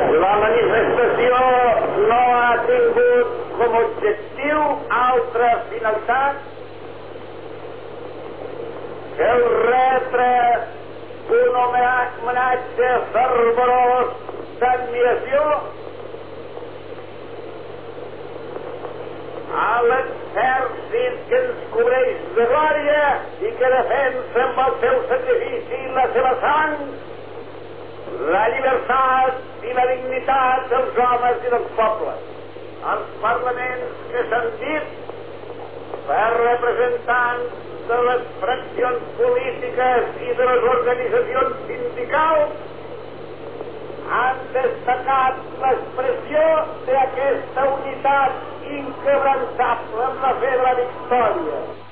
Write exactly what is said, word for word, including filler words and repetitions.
La manifestació no ha tingut com a objectiu altra finalitat que el retre un homenatge fervorós d'admiració a l'exèrcit que ens cobreix de glòria i que defensa amb el seu sacrifici i la seva sang la llibertat i la dignitat dels homes i dels pobles. Els parlaments que s'han dit per representants de les fraccions polítiques i de les organitzacions sindicals han destacat l'expressió d'aquesta unitat inquebrantable en la fe de la victòria.